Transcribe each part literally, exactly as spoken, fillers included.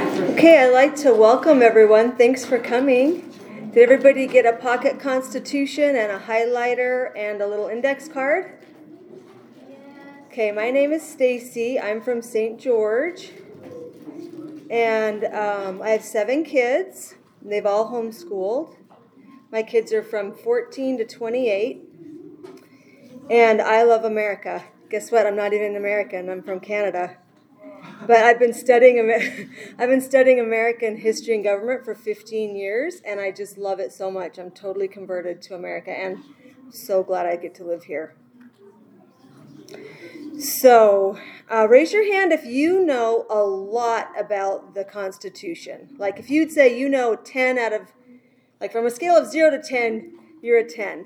Okay, I'd like to welcome everyone. Thanks for coming. Did everybody get a pocket constitution and a highlighter and a little index card? Okay, my name is Stacy. I'm from Saint George. And um, I have seven kids. They've all homeschooled. My kids are from fourteen to twenty-eight. And I love America. Guess what? I'm not even American. I'm from Canada. But I've been studying I've been studying American history and government for fifteen years, and I just love it so much. I'm totally converted to America, and so glad I get to live here. So, uh, raise your hand if you know a lot about the Constitution. Like if you'd say you know ten out of, like from a scale of zero to ten, you're a ten.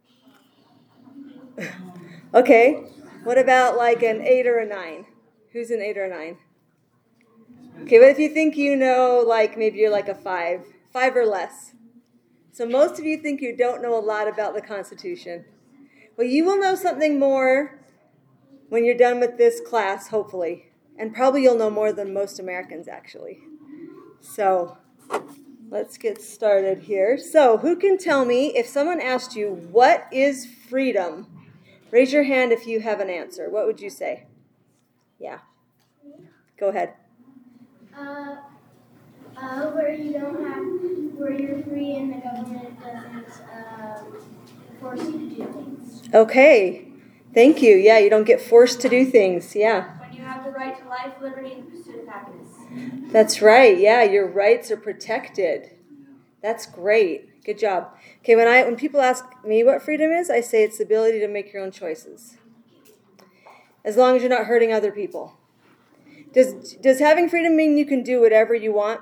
Okay, what about like an eight or a nine? Who's an eight or a nine? Okay, but if you think you know, like maybe you're like a five, five or less. So most of you think you don't know a lot about the Constitution. Well, you will know something more when you're done with this class, hopefully. And probably you'll know more than most Americans, actually. So let's get started here. So who can tell me, if someone asked you, what is freedom? Raise your hand if you have an answer. What would you say? Yeah. Go ahead. Uh, uh, where you don't have, where you're free and the government doesn't um, force you to do things. Okay. Thank you. Yeah, you don't get forced to do things. Yeah. When you have the right to life, liberty, and the pursuit of happiness. That's right. Yeah, your rights are protected. That's great. Good job. Okay, when I when people ask me what freedom is, I say it's the ability to make your own choices. As long as you're not hurting other people. Does does having freedom mean you can do whatever you want?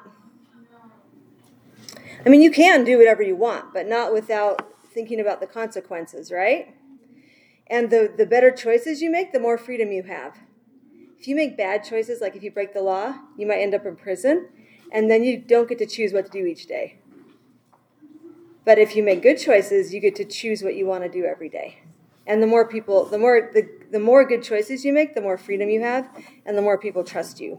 I mean, you can do whatever you want, but not without thinking about the consequences, right? And the, the better choices you make, the more freedom you have. If you make bad choices, like if you break the law, you might end up in prison, and then you don't get to choose what to do each day. But if you make good choices, you get to choose what you want to do every day. And the more people, the more the, the more good choices you make, the more freedom you have, and the more people trust you.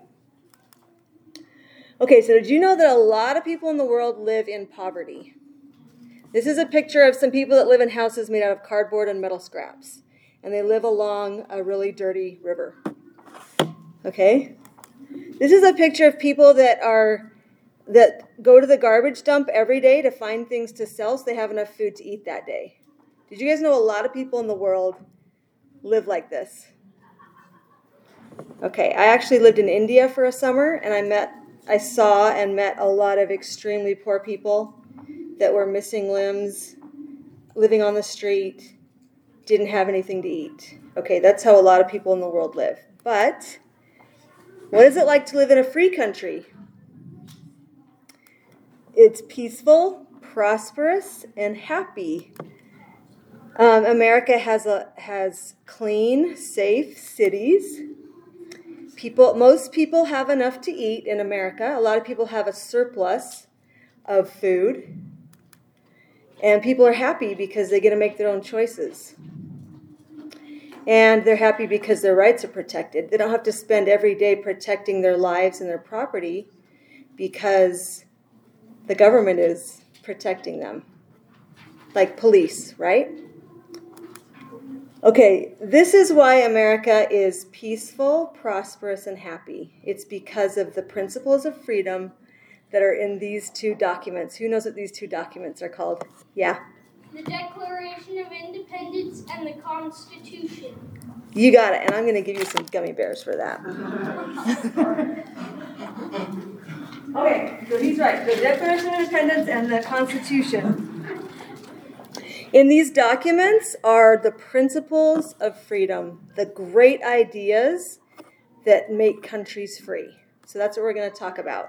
Okay, so did you know that a lot of people in the world live in poverty? This is a picture of some people that live in houses made out of cardboard and metal scraps. And they live along a really dirty river. Okay? This is a picture of people that are that go to the garbage dump every day to find things to sell so they have enough food to eat that day. Did you guys know a lot of people in the world live like this? Okay, I actually lived in India for a summer, and I met, I saw and met a lot of extremely poor people that were missing limbs, living on the street, didn't have anything to eat. Okay, that's how a lot of people in the world live. But what is it like to live in a free country? It's peaceful, prosperous, and happy. Um, America has a has clean, safe cities. People, most people have enough to eat in America. A lot of people have a surplus of food. And people are happy because they get to make their own choices. And they're happy because their rights are protected. They don't have to spend every day protecting their lives and their property because the government is protecting them. Like police, right? Okay, this is why America is peaceful, prosperous, and happy. It's because of the principles of freedom that are in these two documents. Who knows what these two documents are called? Yeah? The Declaration of Independence and the Constitution. You got it, and I'm going to give you some gummy bears for that. Okay, so he's right. The Declaration of Independence and the Constitution. In these documents are the principles of freedom, the great ideas that make countries free. So that's what we're going to talk about.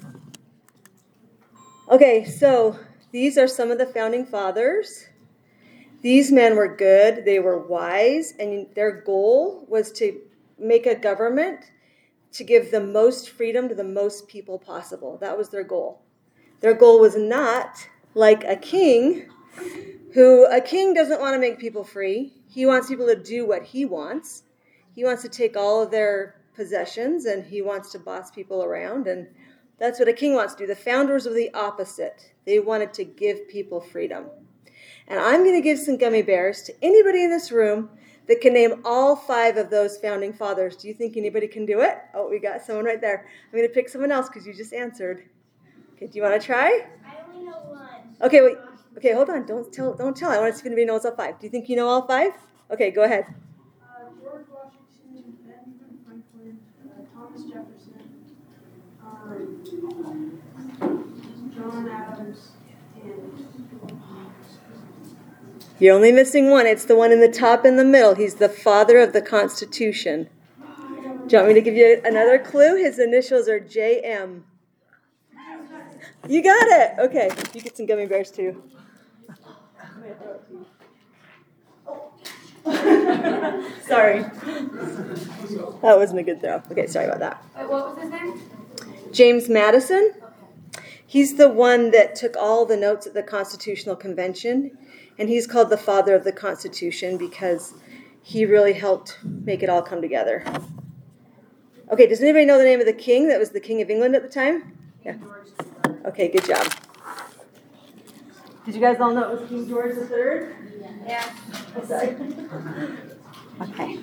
Okay, so these are some of the founding fathers. These men were good, they were wise, and their goal was to make a government to give the most freedom to the most people possible. That was their goal. Their goal was not like a king, who a king doesn't want to make people free. He wants people to do what he wants. He wants to take all of their possessions, and he wants to boss people around and That's what a king wants to do. The founders were the opposite. They wanted to give people freedom. And I'm going to give some gummy bears to anybody in this room that can name all five of those founding fathers. Do you think anybody can do it? Oh, we got someone right there. I'm going to pick someone else because you just answered. Okay, do you want to try? I only know one. Okay, wait. Okay, hold on. Don't tell. Don't tell. I want to see if anybody knows all five. Do you think you know all five? Okay, go ahead. Uh, George Washington, Benjamin Franklin, uh, Thomas Jefferson, um, John Adams, and You're only missing one. It's the one in the top in the middle. He's the father of the Constitution. Do you want me to give you another clue? His initials are J M. You got it. Okay, you get some gummy bears too. Sorry. That wasn't a good throw. Okay, sorry about that. Wait, what was his name? James Madison. He's the one that took all the notes at the Constitutional Convention, and he's called the father of the Constitution because he really helped make it all come together. Okay, does anybody know the name of the king that was the King of England at the time? Yeah. Okay, good job. Did you guys all know it was King George the Third? Yeah. Oh, sorry. Okay.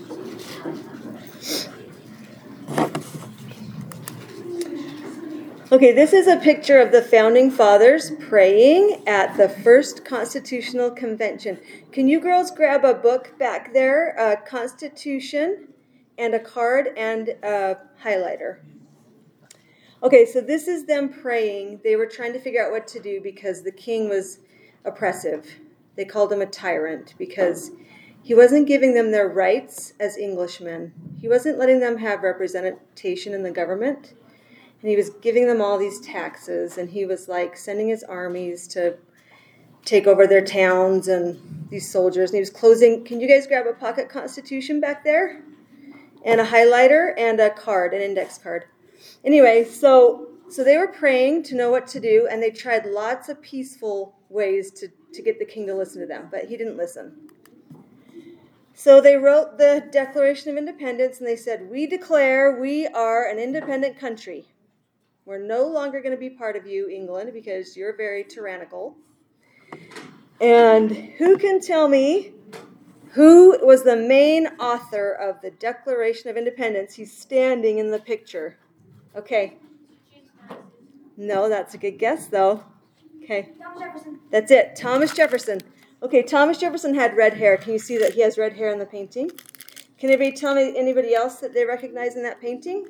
Okay, this is a picture of the Founding Fathers praying at the first Constitutional Convention. Can you girls grab a book back there, a Constitution, and a card and a highlighter? Okay, so this is them praying. They were trying to figure out what to do because the king was oppressive. They called him a tyrant because he wasn't giving them their rights as Englishmen. He wasn't letting them have representation in the government. And he was giving them all these taxes. And he was like sending his armies to take over their towns and these soldiers. And he was closing. Can you guys grab a pocket constitution back there? And a highlighter and a card, an index card. Anyway, so so they were praying to know what to do. And they tried lots of peaceful ways to, to get the king to listen to them. But he didn't listen. So they wrote the Declaration of Independence, and they said, we declare we are an independent country. We're no longer going to be part of you, England, because you're very tyrannical. And who can tell me who was the main author of the Declaration of Independence? He's standing in the picture. Okay. No, that's a good guess, though. Okay. Thomas Jefferson. That's it. Thomas Jefferson. Okay, Thomas Jefferson had red hair. Can you see that he has red hair in the painting? Can anybody tell me anybody else that they recognize in that painting?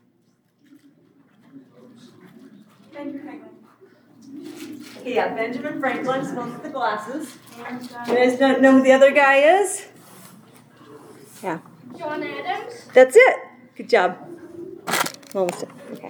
Benjamin Franklin. Okay, yeah, Benjamin Franklin, the one with the glasses. And, You uh, guys don't know who the other guy is? Yeah, John Adams. that's it. Good job. Almost it. Okay.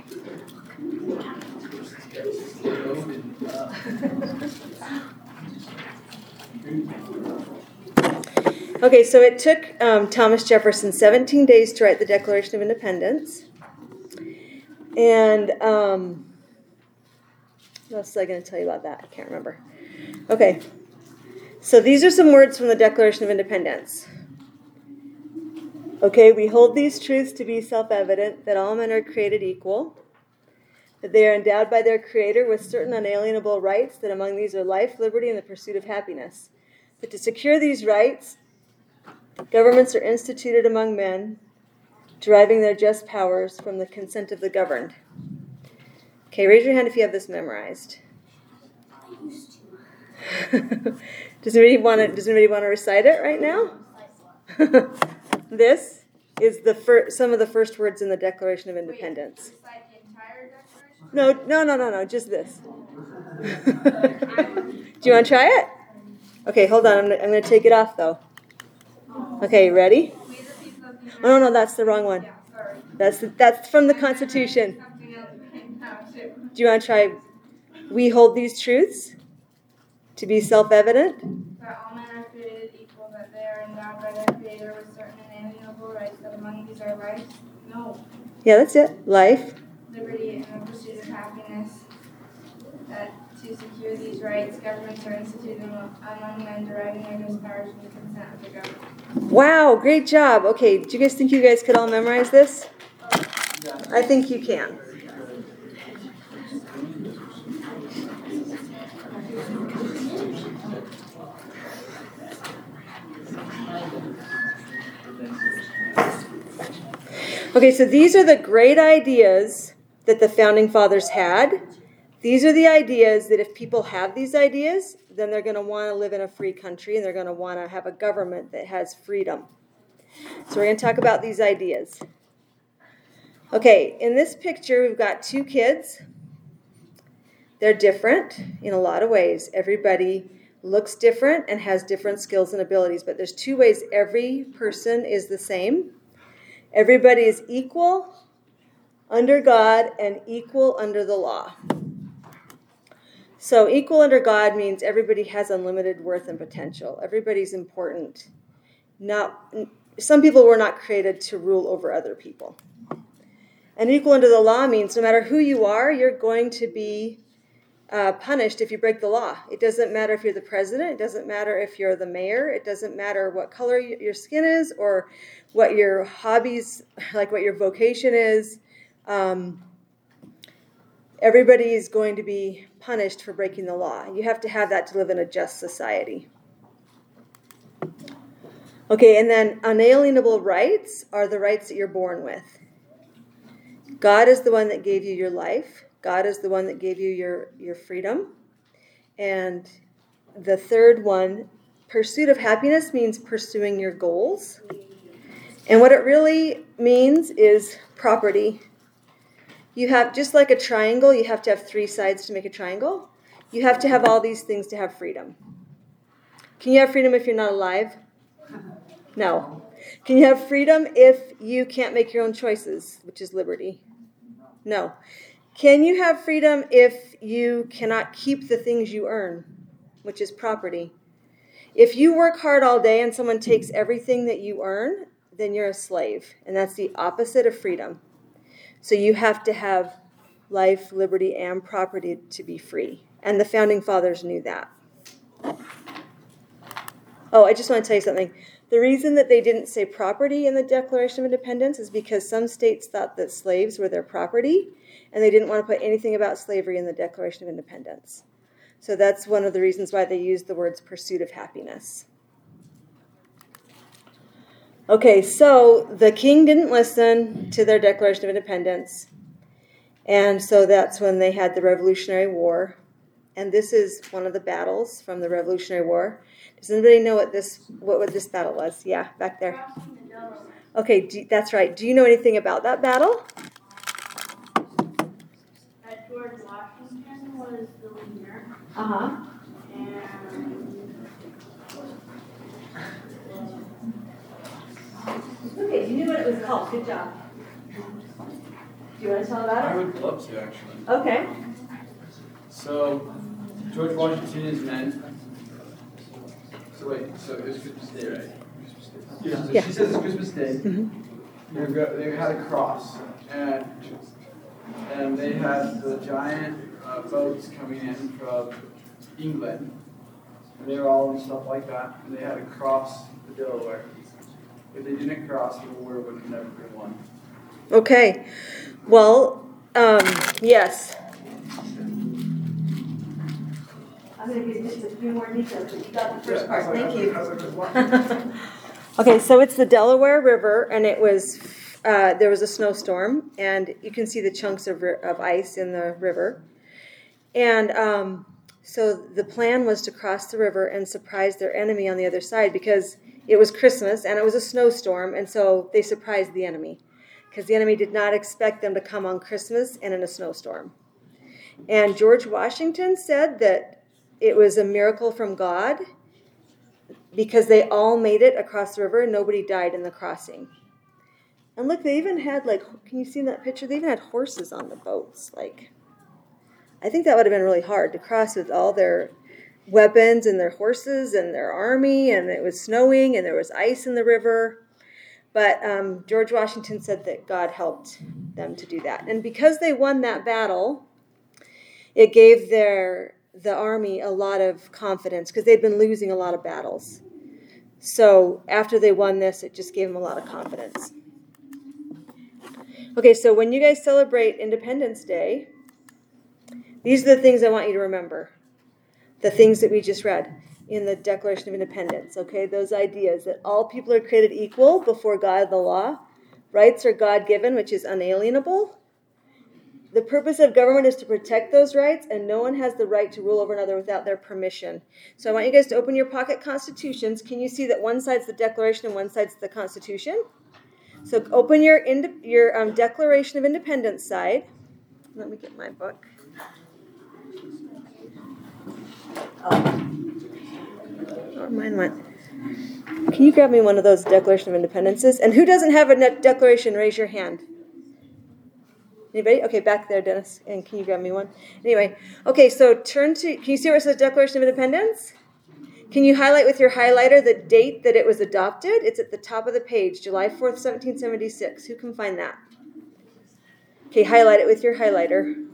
Okay, so it took um, Thomas Jefferson seventeen days to write the Declaration of Independence. And um, what else was I going to tell you about that? I can't remember. Okay, so these are some words from the Declaration of Independence. Okay, we hold these truths to be self-evident, that all men are created equal, that they are endowed by their Creator with certain unalienable rights, that among these are life, liberty, and the pursuit of happiness. But to secure these rights, governments are instituted among men, deriving their just powers from the consent of the governed. Okay, raise your hand if you have this memorized. I used to. Does anybody want to? Does anybody want to recite it right now? This is the fir- some of the first words in the Declaration of Independence. Wait, recite the entire declaration? No, no, no, no, no, just this. Do you want to try it? Okay, hold on. I'm gonna, I'm going to take it off though. Okay, ready? We the people of the United Oh no, no, that's the wrong one. Yeah, sorry. That's the, that's from the Constitution. Something else came out too. Do you want to try? We hold these truths to be self-evident. That all men are created equal, that they are endowed by their Creator with certain inalienable rights, that among these are life, no, Yeah, that's it. Life. liberty, and the pursuit of happiness. That to secure these rights, governments are instituted among men, deriving their just powers from the consent of the government. Wow, great job. Okay, do you guys think you guys could all memorize this? I think you can. Okay, so these are the great ideas that the Founding Fathers had. These are the ideas that if people have these ideas, then they're going to want to live in a free country and they're going to want to have a government that has freedom. So we're going to talk about these ideas. Okay, in this picture, we've got two kids. They're different in a lot of ways. Everybody looks different and has different skills and abilities, but there's two ways every person is the same. Everybody is equal under God and equal under the law. So equal under God means everybody has unlimited worth and potential. Everybody's important. Not, some people were not created to rule over other people. And equal under the law means no matter who you are, you're going to be uh, punished if you break the law. It doesn't matter if you're the president. It doesn't matter if you're the mayor. It doesn't matter what color your skin is or what your hobbies, like what your vocation is. Um, everybody is going to be punished for breaking the law. You have to have that to live in a just society. Okay, and then unalienable rights are the rights that you're born with. God is the one that gave you your life. God is the one that gave you your, your freedom. And the third one, pursuit of happiness, means pursuing your goals. And what it really means is property. You have, just like a triangle, you have to have three sides to make a triangle. You have to have all these things to have freedom. Can you have freedom if you're not alive? No. Can you have freedom if you can't make your own choices, which is liberty? No. Can you have freedom if you cannot keep the things you earn, which is property? If you work hard all day and someone takes everything that you earn, then you're a slave, and that's the opposite of freedom. So you have to have life, liberty, and property to be free. And the Founding Fathers knew that. Oh, I just want to tell you something. The reason that they didn't say property in the Declaration of Independence is because some states thought that slaves were their property, and they didn't want to put anything about slavery in the Declaration of Independence. So that's one of the reasons why they used the words pursuit of happiness. Okay, so the king didn't listen to their Declaration of Independence, and so that's when they had the Revolutionary War. And this is one of the battles from the Revolutionary War. Does anybody know what this what, what this battle was? Yeah, back there. Okay, do, that's right. Do you know anything about that battle? That George Washington was the leader, Uh-huh. and Okay, you knew what it was called. Good job. Do you want to tell about I it? would love to, actually. Okay. So, George Washington and his men. So wait, so it was Christmas Day, right? Christmas Day. Yeah. So Yeah. she says it's Christmas Day. Mm-hmm. They, go, they had a cross, and and they had the giant uh, boats coming in from England, and they were all and stuff like that, and they had to cross the Delaware. If they didn't cross, the war would have never been won. Okay. Well, um, yes. I'm going to give you just a few more details, but you got the first part. Thank you. Okay, so it's the Delaware River, and it was uh, there was a snowstorm, and you can see the chunks of, of ice in the river. And um, so the plan was to cross the river and surprise their enemy on the other side because it was Christmas and it was a snowstorm, and so they surprised the enemy because the enemy did not expect them to come on Christmas and in a snowstorm. And George Washington said that it was a miracle from God because they all made it across the river and nobody died in the crossing. And look, they even had, like, can you see in that picture? They even had horses on the boats. Like, I think that would have been really hard to cross with all their weapons and their horses and their army, and it was snowing and there was ice in the river. But um, George Washington said that God helped them to do that. And because they won that battle, it gave their the army a lot of confidence because they'd been losing a lot of battles. So after they won this, it just gave them a lot of confidence. Okay, so when you guys celebrate Independence Day, these are the things I want you to remember. The things that we just read in the Declaration of Independence, okay? Those ideas that all people are created equal before God, the law, Rights are God-given, which is unalienable. The purpose of government is to protect those rights, and no one has the right to rule over another without their permission. So I want you guys to open your pocket constitutions. Can you see that one side's the Declaration and one side's the Constitution? So open your, ind- your um, Declaration of Independence side. Let me get my book. Oh, oh mine went. Can you grab me one of those Declaration of Independences? And who doesn't have a declaration? Raise your hand. Anybody? Okay, back there, Dennis. And can you grab me one? Anyway, okay, so turn to, can you see where it says Declaration of Independence? Can you highlight with your highlighter the date that it was adopted? It's at the top of the page, July fourth, seventeen seventy-six. Who can find that? Okay, highlight it with your highlighter.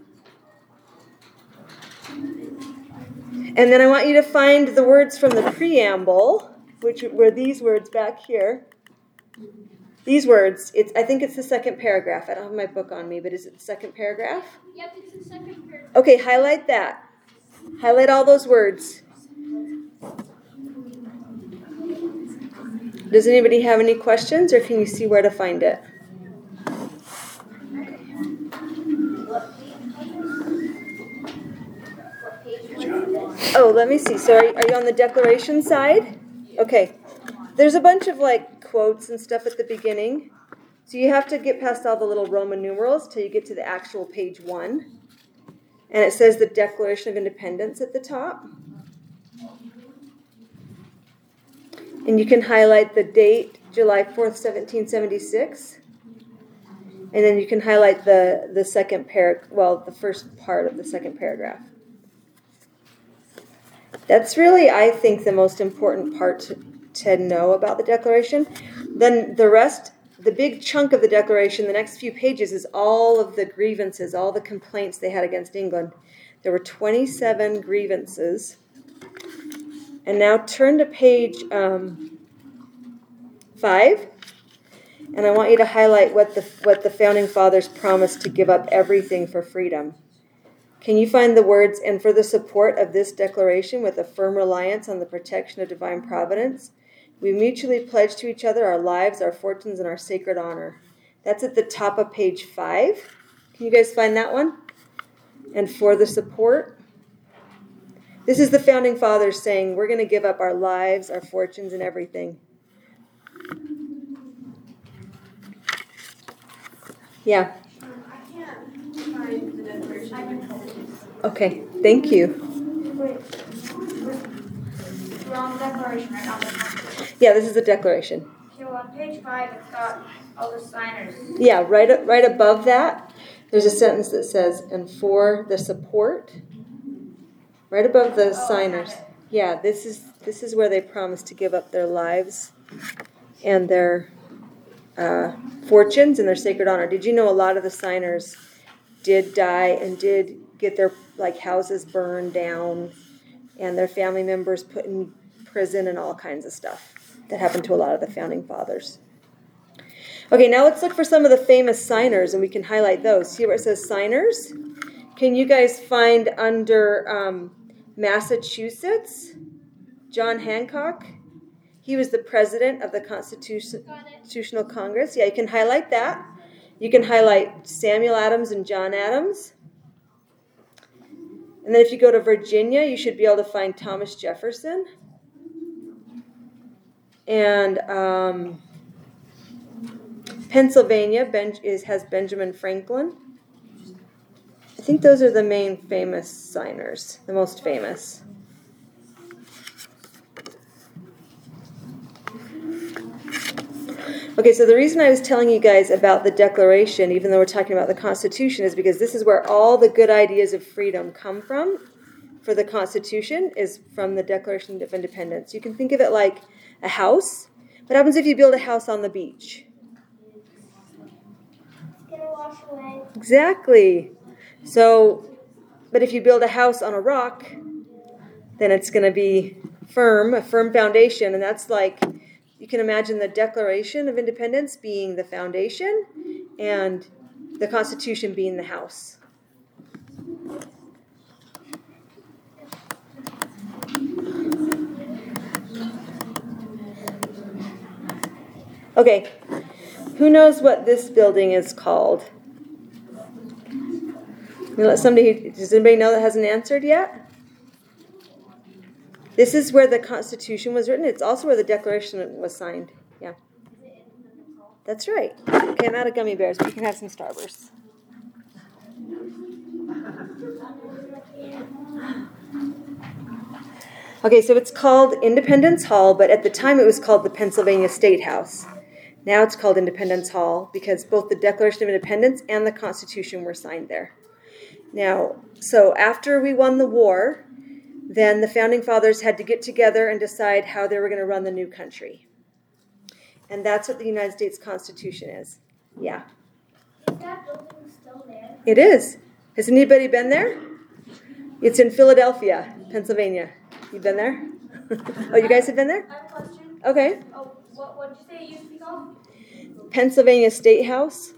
And then I want you to find the words from the preamble, which were these words back here. These words, it's, I think it's the second paragraph. I don't have my book on me, but is it the second paragraph? Yep, it's the second paragraph. Okay, highlight that. Highlight all those words. Does anybody have any questions, or can you see where to find it? Oh, let me see. So are, are you on the Declaration side? Okay. There's a bunch of like quotes and stuff at the beginning. So you have to get past all the little Roman numerals till you get to the actual page one. And it says the Declaration of Independence at the top. And you can highlight the date, July fourth, seventeen seventy-six. And then you can highlight the, the second par, well, the first part of the second paragraph. That's really, I think, the most important part to, to know about the Declaration. Then the rest, the big chunk of the Declaration, the next few pages, is all of the grievances, all the complaints they had against England. There were twenty-seven grievances. And now turn to page um, five. And I want you to highlight what the what the Founding Fathers promised to give up everything for freedom. Can you find the words, "And for the support of this declaration with a firm reliance on the protection of divine providence, we mutually pledge to each other our lives, our fortunes, and our sacred honor." That's at the top of page five. Can you guys find that one? And for the support. This is the Founding Fathers saying, we're going to give up our lives, our fortunes, and everything. Yeah. Um, I can't find the Declaration of Independence. Okay, thank you. Wait, we're on the Declaration, right? On the Constitution. Yeah, this is the Declaration. Okay, well, on page five, it's got all the signers. Yeah, right, right above that, there's a sentence that says, and for the support. Right above the Oh, signers. got it. Yeah, this is this is where they promised to give up their lives and their uh, fortunes and their sacred honor. Did you know a lot of the signers did die and did get their like houses burned down and their family members put in prison and all kinds of stuff that happened to a lot of the Founding Fathers. Okay, now let's look for some of the famous signers and we can highlight those. See where it says signers? Can you guys find under um, Massachusetts, John Hancock? He was the president of the Constitu- Constitutional Congress. Yeah, you can highlight that. You can highlight Samuel Adams and John Adams. And then if you go to Virginia, you should be able to find Thomas Jefferson. And um, Pennsylvania ben- is, has Benjamin Franklin. I think those are the main famous signers, the most famous. Okay, so the reason I was telling you guys about the Declaration, even though we're talking about the Constitution, is because this is where all the good ideas of freedom come from. For the Constitution is from the Declaration of Independence. You can think of it like a house. What happens if you build a house on the beach? It's gonna wash away. Exactly. So, but if you build a house on a rock, then it's going to be firm, a firm foundation. And that's like, you can imagine the Declaration of Independence being the foundation and the Constitution being the house. Okay. who knows what this building is called? You know, somebody, does anybody know that hasn't answered yet? This is where the Constitution was written. It's also where the Declaration was signed. Yeah. That's right. Okay, I'm out of gummy bears, but you can have some Starbursts. Okay, so it's called Independence Hall, but at the time it was called the Pennsylvania State House. Now it's called Independence Hall because both the Declaration of Independence and the Constitution were signed there. Now, so after we won the war, then the Founding Fathers had to get together and decide how they were going to run the new country. And that's what the United States Constitution is. Yeah. Is that building still there? It is. Has anybody been there? It's in Philadelphia, Pennsylvania. You've been there? Oh, you guys have been there? I have a question. Okay. Oh, what, what did you say it used to be called? Pennsylvania State House.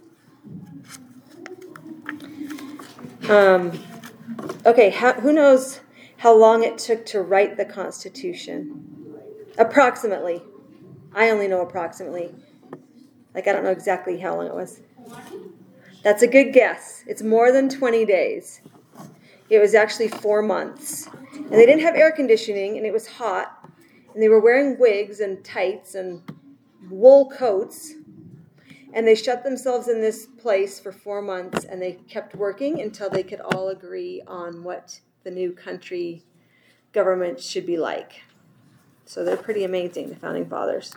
Um, okay, how, who knows how long it took to write the Constitution? Approximately. I only know approximately. Like, I don't know exactly how long it was. That's a good guess. It's more than twenty days. It was actually four months. And they didn't have air conditioning, and it was hot. And they were wearing wigs and tights and wool coats. And they shut themselves in this place for four months, and they kept working until they could all agree on what the new country government should be like. So they're pretty amazing, the Founding Fathers.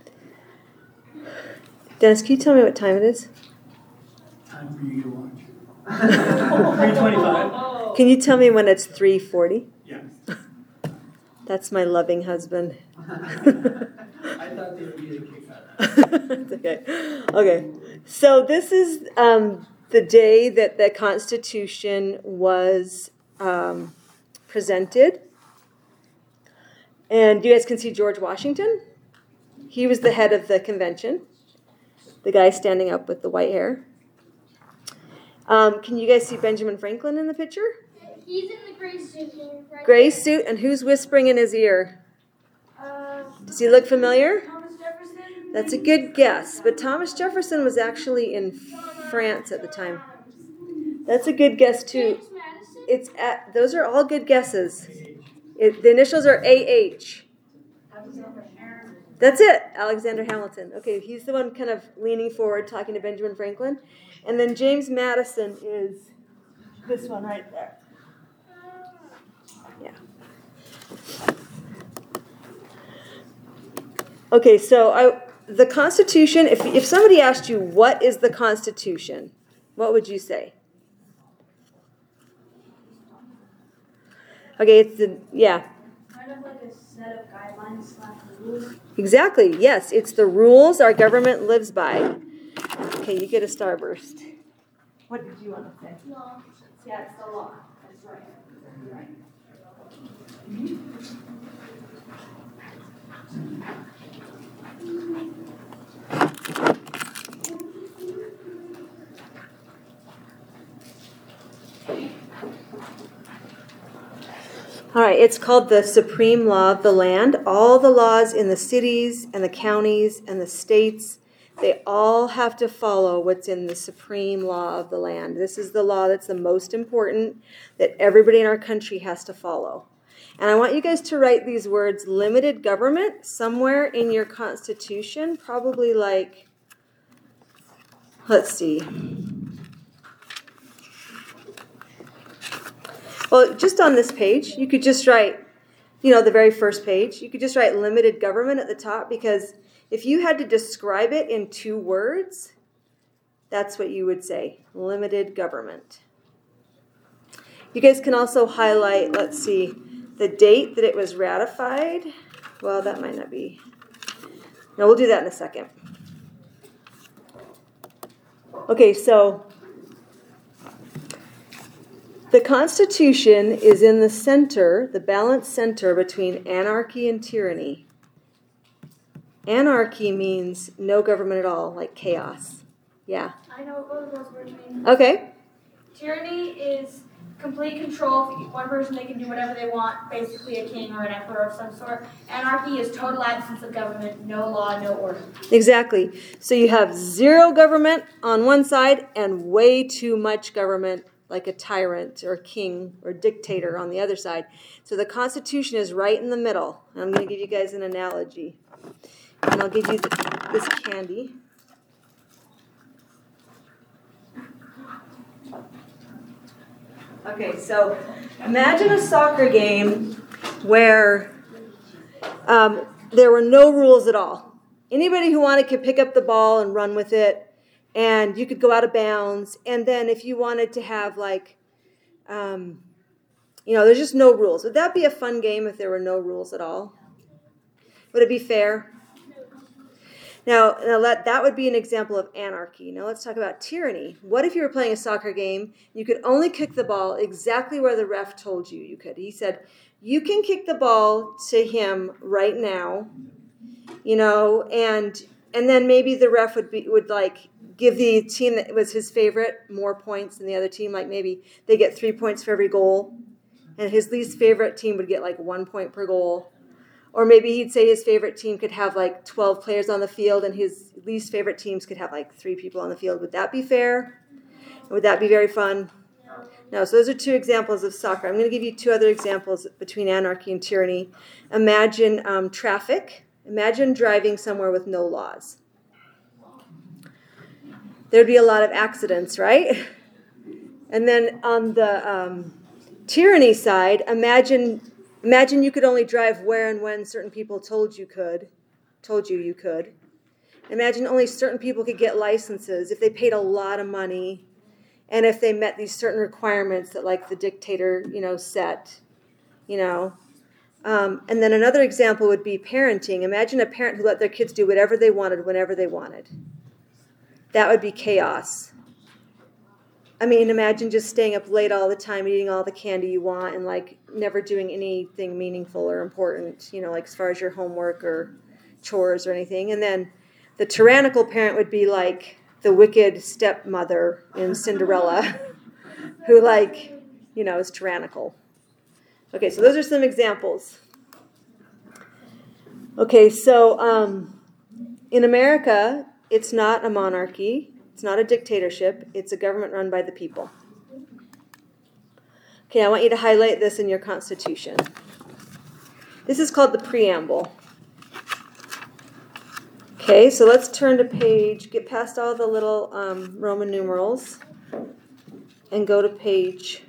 Dennis, can you tell me what time it is? Time for you to watch. three twenty-five. Can you tell me when it's three forty? Yeah. That's my loving husband. I thought they would be a kick out. It's okay. Okay. So this is um, the day that the Constitution was um, presented. And you guys can see George Washington. He was the head of the convention. The guy standing up with the white hair. Um, can you guys see Benjamin Franklin in the picture? He's in the gray suit. Right Gray there. suit, and who's whispering in his ear? Uh, Does he look familiar? Thomas Jefferson? That's a good guess, but Thomas Jefferson was actually in France at the time. That's a good guess too. James Madison? It's at, those are all good guesses. It, the initials are A H. That's it, Alexander Hamilton. Okay, he's the one kind of leaning forward, talking to Benjamin Franklin. And then James Madison is this one right there. Yeah. Okay, so I, the Constitution, if, if somebody asked you, what is the Constitution, what would you say? Okay, it's the, yeah. Kind of like a set of guidelines slash rules. Exactly, yes. It's the rules our government lives by. Okay, you get a starburst. What did you want to say? Law. Yeah, it's the law. That's right. That's right. All right, it's called the Supreme Law of the Land. All the laws in the cities and the counties and the states, they all have to follow what's in the Supreme Law of the Land. This is the law that's the most important that everybody in our country has to follow. And I want you guys to write these words, limited government, somewhere in your Constitution, probably like, let's see. Well, just on this page, you could just write, you know, the very first page, you could just write limited government at the top, because if you had to describe it in two words, that's what you would say, limited government. You guys can also highlight, let's see, the date that it was ratified. Well, that might not be. No, we'll do that in a second. Okay, so the Constitution is in the center, the balanced center between anarchy and tyranny. Anarchy means no government at all, like chaos. Yeah. I know what both of those words mean. Okay. Tyranny is complete control. One person, they can do whatever they want, basically a king or an emperor of some sort. Anarchy is total absence of government, no law, no order. Exactly. So you have zero government on one side and way too much government, like a tyrant or a king or dictator on the other side. So the Constitution is right in the middle. And I'm going to give you guys an analogy. And I'll give you the, this candy. Okay, so imagine a soccer game where um, there were no rules at all. Anybody who wanted could pick up the ball and run with it, and you could go out of bounds. And then if you wanted to have like, um, you know, there's just no rules. Would that be a fun game if there were no rules at all? Would it be fair? Now, now that, that would be an example of anarchy. Now let's talk about tyranny. What if you were playing a soccer game? You could only kick the ball exactly where the ref told you you could. He said, you can kick the ball to him right now, you know, and and then maybe the ref would be would like give the team that was his favorite more points than the other team. Like maybe they get three points for every goal, and his least favorite team would get like one point per goal. Or maybe he'd say his favorite team could have like twelve players on the field and his least favorite teams could have like three people on the field. Would that be fair? Would that be very fun? No. So those are two examples of soccer. I'm going to give you two other examples between anarchy and tyranny. Imagine um, traffic. Imagine driving somewhere with no laws. There'd be a lot of accidents, right? And then on the um, tyranny side, imagine... Imagine you could only drive where and when certain people told you could, told you you could. Imagine only certain people could get licenses if they paid a lot of money and if they met these certain requirements that like the dictator, you know, set, you know. Um, and then another example would be parenting. Imagine a parent who let their kids do whatever they wanted, whenever they wanted. That would be chaos. I mean, imagine just staying up late all the time, eating all the candy you want, and like never doing anything meaningful or important, you know, like as far as your homework or chores or anything. And then the tyrannical parent would be like the wicked stepmother in Cinderella, who like, you know, is tyrannical. Okay, so those are some examples. Okay, so um, in America, it's not a monarchy. It's not a dictatorship. It's a government run by the people. Okay, I want you to highlight this in your Constitution. This is called the preamble. Okay, so let's turn to page, get past all the little um, Roman numerals, and go to page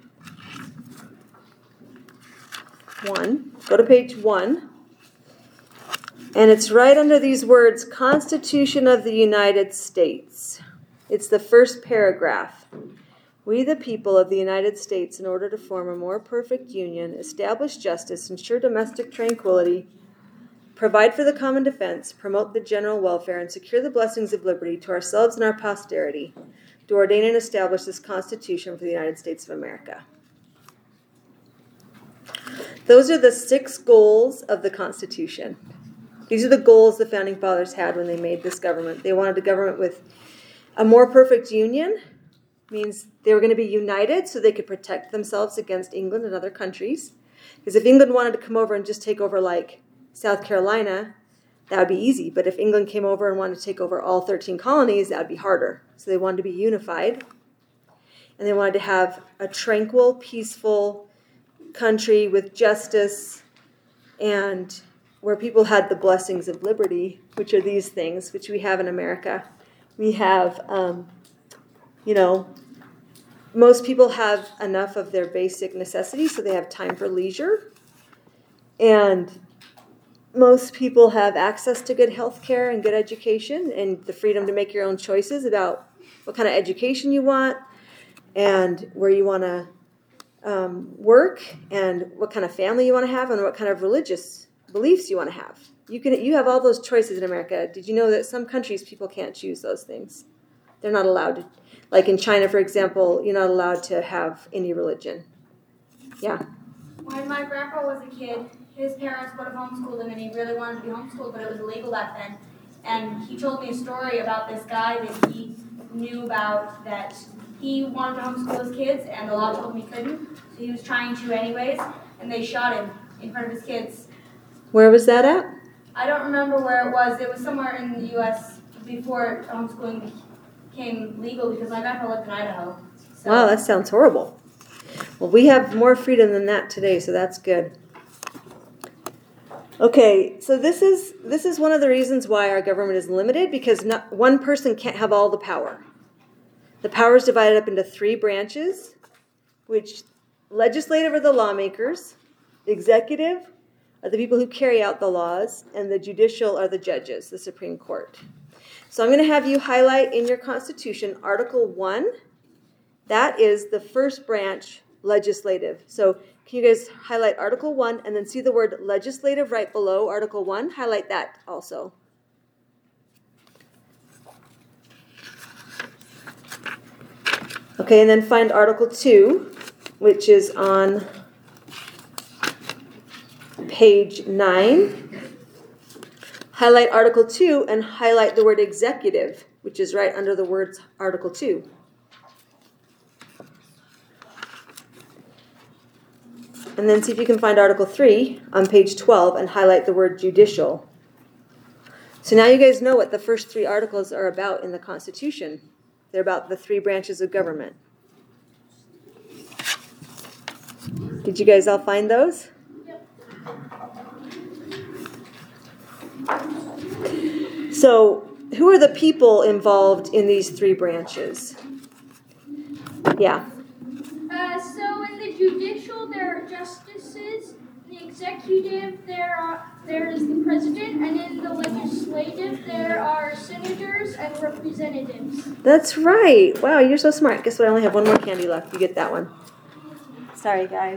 one. Go to page one. And it's right under these words, Constitution of the United States. It's the first paragraph. We, the people of the United States, in order to form a more perfect union, establish justice, ensure domestic tranquility, provide for the common defense, promote the general welfare, and secure the blessings of liberty to ourselves and our posterity, to ordain and establish this Constitution for the United States of America. Those are the six goals of the Constitution. These are the goals the Founding Fathers had when they made this government. They wanted a government with a more perfect union, means they were going to be united so they could protect themselves against England and other countries. Because if England wanted to come over and just take over like South Carolina, that would be easy. But if England came over and wanted to take over all thirteen colonies, that would be harder. So they wanted to be unified. And they wanted to have a tranquil, peaceful country with justice and where people had the blessings of liberty, which are these things, which we have in America. We have, um, you know, most people have enough of their basic necessities, so they have time for leisure. And most people have access to good health care and good education and the freedom to make your own choices about what kind of education you want and where you want to um, work and what kind of family you want to have and what kind of religious beliefs you want to have. You can you have all those choices in America. Did you know that some countries people can't choose those things? They're not allowed to. Like in China, for example, you're not allowed to have any religion. Yeah. When my grandpa was a kid, his parents would have homeschooled him, and he really wanted to be homeschooled, but it was illegal back then. And he told me a story about this guy that he knew about that he wanted to homeschool his kids, and the law told him he couldn't, so he was trying to anyways, and they shot him in front of his kids. Where was that at? I don't remember where it was. It was somewhere in the U S before homeschooling became legal, because my grandpa lived in Idaho. So. Wow, that sounds horrible. Well, we have more freedom than that today, so that's good. Okay, so this is this is one of the reasons why our government is limited, because not, one person can't have all the power. The power is divided up into three branches, which legislative are the lawmakers, the executive are the people who carry out the laws, and the judicial are the judges, the Supreme Court. So I'm going to have you highlight in your Constitution Article one. That is the first branch, legislative. So can you guys highlight Article one and then see the word legislative right below Article one? Highlight that also. Okay, and then find Article two, which is on page nine. Highlight Article two and highlight the word executive, which is right under the words Article two. And then see if you can find Article three on page twelve and highlight the word judicial. So now you guys know what the first three articles are about in the Constitution. They're about the three branches of government. Did you guys all find those? Yep. So who are the people involved in these three branches? Yeah. Uh, so in the judicial, there are justices. In the executive, there are there is the president, and in the legislative, there are senators and representatives. That's right. Wow, you're so smart. Guess what? I only have one more candy left. You get that one. Sorry, guys.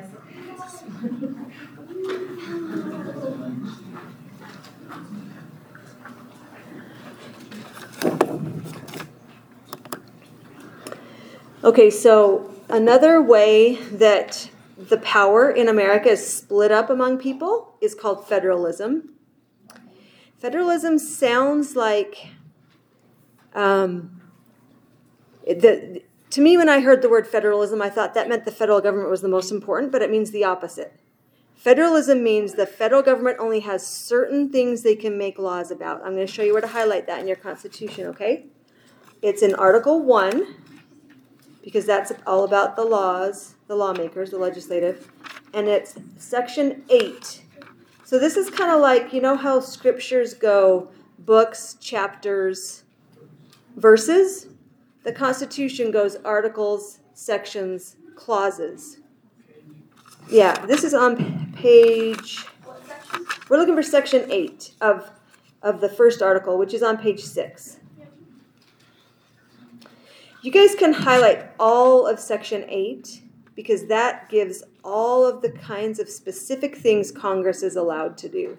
Okay, so another way that the power in America is split up among people is called federalism. Federalism sounds like, um, the, to me when I heard the word federalism, I thought that meant the federal government was the most important, but it means the opposite. Federalism means the federal government only has certain things they can make laws about. I'm going to show you where to highlight that in your Constitution, okay? It's in Article one, because that's all about the laws, the lawmakers, the legislative, and it's Section eight. So this is kind of like, you know how scriptures go, books, chapters, verses? The Constitution goes articles, sections, clauses. Yeah, this is on page, we're looking for Section eight of, of the first article, which is on page six. You guys can highlight all of Section eight because that gives all of the kinds of specific things Congress is allowed to do.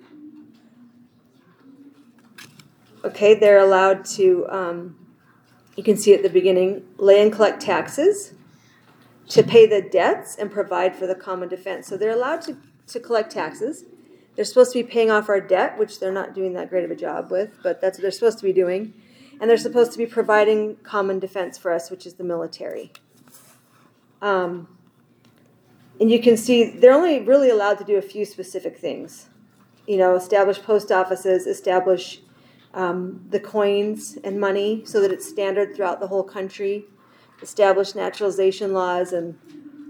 Okay, they're allowed to, um, you can see at the beginning, lay and collect taxes, to pay the debts and provide for the common defense. So they're allowed to, to collect taxes. They're supposed to be paying off our debt, which they're not doing that great of a job with, but that's what they're supposed to be doing. And they're supposed to be providing common defense for us, which is the military. Um, and you can see they're only really allowed to do a few specific things. You know, establish post offices, establish um, the coins and money so that it's standard throughout the whole country, establish naturalization laws, and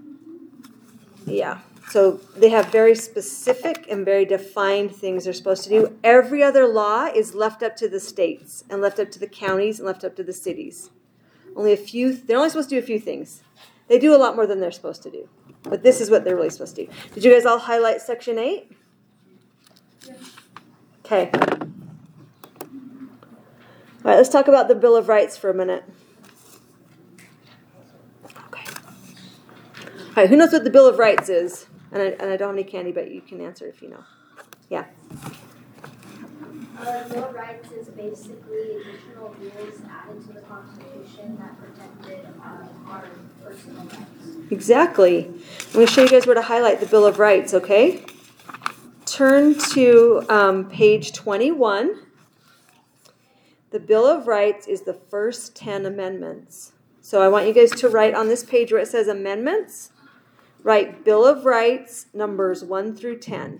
yeah. So they have very specific and very defined things they're supposed to do. Every other law is left up to the states and left up to the counties and left up to the cities. Only a few, they're only supposed to do a few things. They do a lot more than they're supposed to do. But this is what they're really supposed to do. Did you guys all highlight Section eight? Okay. All right, let's talk about the Bill of Rights for a minute. Okay. All right, who knows what the Bill of Rights is? And I, and I don't have any candy, but you can answer if you know. Yeah. Uh, Bill of Rights is basically additional rules added to the Constitution that protected uh, our personal rights. Exactly. I'm going to show you guys where to highlight the Bill of Rights, okay? Turn to um, page twenty-one. The Bill of Rights is the first ten amendments. So I want you guys to write on this page where it says amendments, write Bill of Rights numbers one through ten.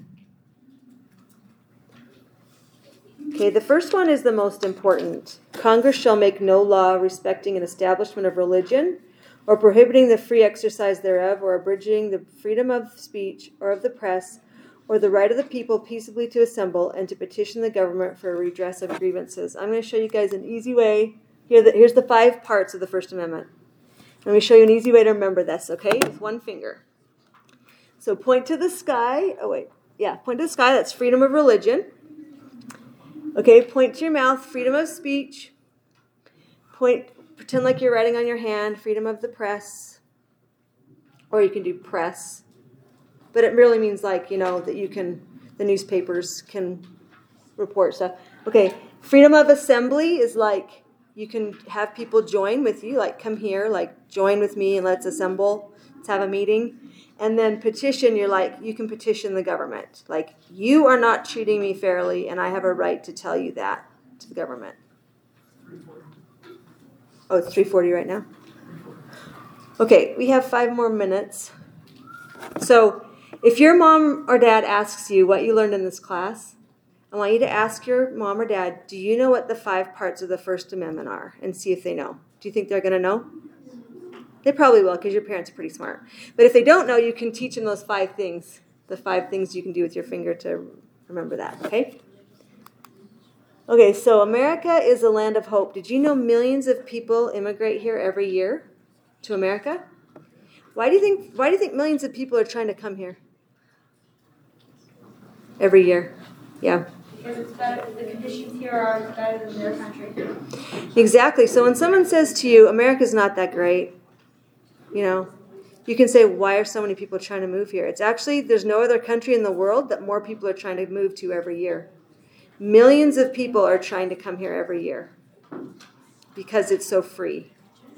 Okay, the first one is the most important. Congress shall make no law respecting an establishment of religion or prohibiting the free exercise thereof or abridging the freedom of speech or of the press or the right of the people peaceably to assemble and to petition the government for a redress of grievances. I'm going to show you guys an easy way. Here the, here's the five parts of the First Amendment. Let me show you an easy way to remember this, okay? With one finger. So point to the sky. Oh, wait. Yeah, point to the sky. That's freedom of religion. Okay, point to your mouth. Freedom of speech. Point, pretend like you're writing on your hand. Freedom of the press. Or you can do press. But it really means like, you know, that you can, the newspapers can report stuff. Okay, freedom of assembly is like you can have people join with you, like come here, like join with me and let's assemble, let's have a meeting. And then petition, you're like, you can petition the government. Like, you are not treating me fairly and I have a right to tell you that to the government. Oh, it's three forty right now? Okay, we have five more minutes. So, if your mom or dad asks you what you learned in this class, I want you to ask your mom or dad, do you know what the five parts of the First Amendment are? And see if they know. Do you think they're going to know? They probably will because your parents are pretty smart. But if they don't know, you can teach them those five things, the five things you can do with your finger to remember that, okay? Okay, so America is a land of hope. Did you know millions of people immigrate here every year to America? Why do you think, why do you think millions of people are trying to come here? Every year. Yeah. Because it's better, the conditions here are better than their country. Exactly. So when someone says to you, America's not that great, you know, you can say, why are so many people trying to move here? It's actually, there's no other country in the world that more people are trying to move to every year. Millions of people are trying to come here every year because it's so free.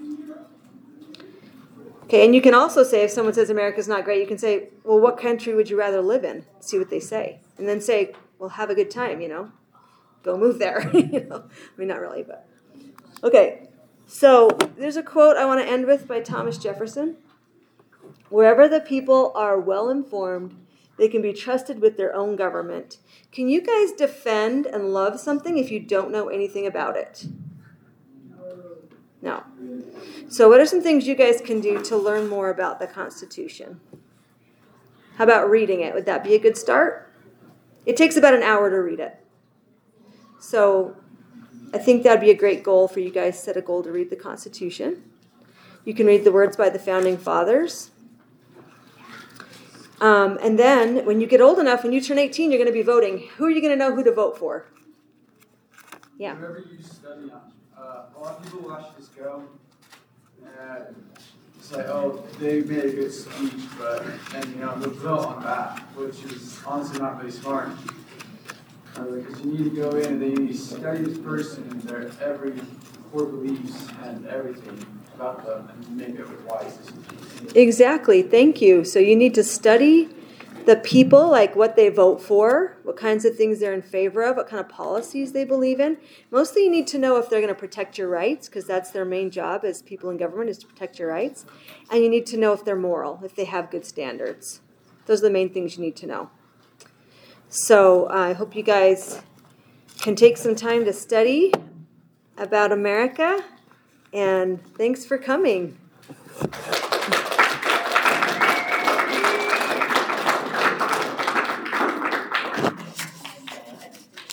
Okay, and you can also say, if someone says America's not great, you can say, well, what country would you rather live in? See what they say. And then say, well, have a good time, you know. Go move there. you know? I mean, not really, but. Okay, so there's a quote I want to end with by Thomas Jefferson. Wherever the people are well informed, they can be trusted with their own government. Can you guys defend and love something if you don't know anything about it? No. So what are some things you guys can do to learn more about the Constitution? How about reading it? Would that be a good start? It takes about an hour to read it. So I think that'd be a great goal for you guys. Set a goal to read the Constitution. You can read the words by the Founding Fathers. Um, and then when you get old enough, when you turn eighteen, you're going to be voting. Who are you going to know who to vote for? Yeah. Whatever you study on. Uh, a lot of people watch this go, and it's like, oh, they made a good speech, but, and you know, they'll vote on that, which is honestly not really smart. Uh, because you need to go in and then you need to study this person and their every core beliefs and everything about them and make a wise decision. Exactly. Thank you. So you need to study the people, like what they vote for, what kinds of things they're in favor of, what kind of policies they believe in. Mostly you need to know if they're going to protect your rights, because that's their main job as people in government, is to protect your rights. And you need to know if they're moral, if they have good standards. Those are the main things you need to know. So uh, I hope you guys can take some time to study about America. And thanks for coming.